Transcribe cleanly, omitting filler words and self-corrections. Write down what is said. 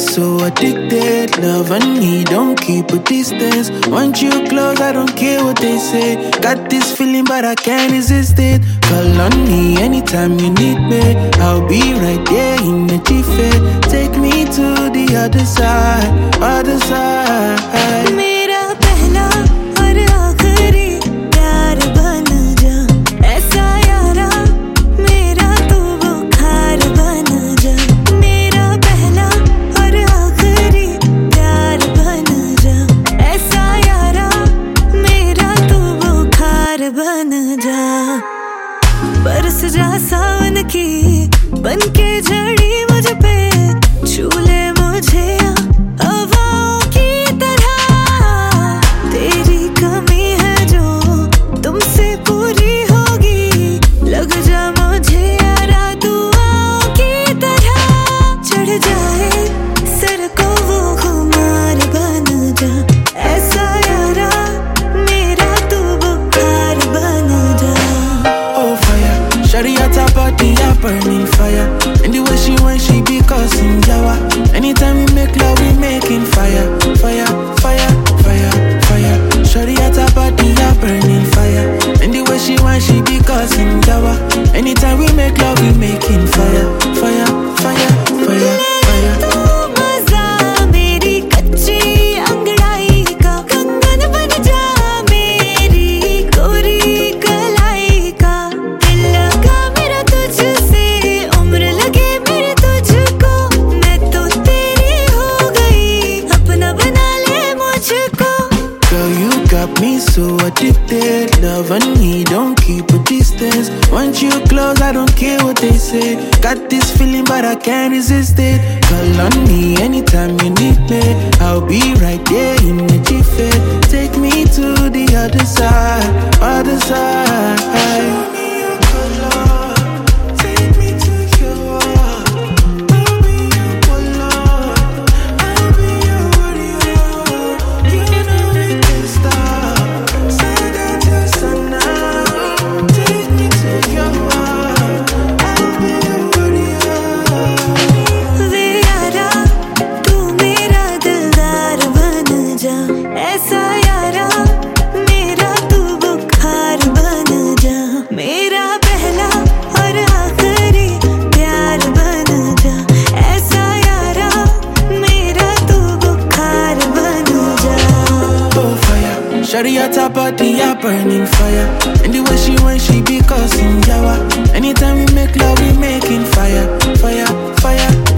so addicted. Love and me don't keep a distance. Want you close, I don't care what they say. Got this feeling but I can't resist it. Call on me anytime you need me. I'll be right there in the jiffy. Take me to the other side, other side. मेरा पहला और आखिरी प्यार बन जा, ऐसा यारा मेरा तू बुखार बन जा। मेरा पहला और आखिरी प्यार बन जा, ऐसा यारा मेरा तू बुखार बन जा। बरस जा सावन की बनके झड़ी मुझ पे, छू ले मुझे हवाओं की तरह। तेरी कमी है जो तुमसे पूरी होगी, लग जा मुझे यारा दुआओं की तरह। चढ़ जाए सर को वो खुमार बन जा, ऐसा यारा मेरा तू बुखार बन जा। Oh fire, shawty at her body a burning fire. And the way she want, she be causing yawa. Anytime we make love, we making fire, fire, fire, fire, fire. Shawty at her body a burning fire. And the way she want, she be causing yawa. Anytime we make love, we making fire, fire, fire, fire, fire. तू मजा मेरी कच्ची अंगड़ाई का, कंगन बन जा मेरी कोरी कलाई का। दिल लगा मेरा तुझसे, उम्र लगे मेरे तुझको। मैं तो तेरी हो गई, अपना बना ले मुझको। Girl, you got me so addicted. Love and me don't keep a distance. Want you close, I don't care what they say. Got this feeling but I can't resist it. Call on me anytime you need me. I'll be right there in the jiffy. Take me to the other side, other side. Show me your color, take me to your heart. I'll be your color, I'll be your warrior. You know we can stop. Saga to sana, take me to your heart. I'll be your warrior. वे यारा तू मेरा दिलदार बन जा, ऐसा यारा मेरा तू बुखार बन जा। मेरा पहला और आखिरी प्यार बन जा, ऐसा यारा मेरा तू बुखार बन जा। Oh fire, shawty at her body a burning fire. And the way she want, she be causing yawa. Anytime we make love, we making fire, fire, fire,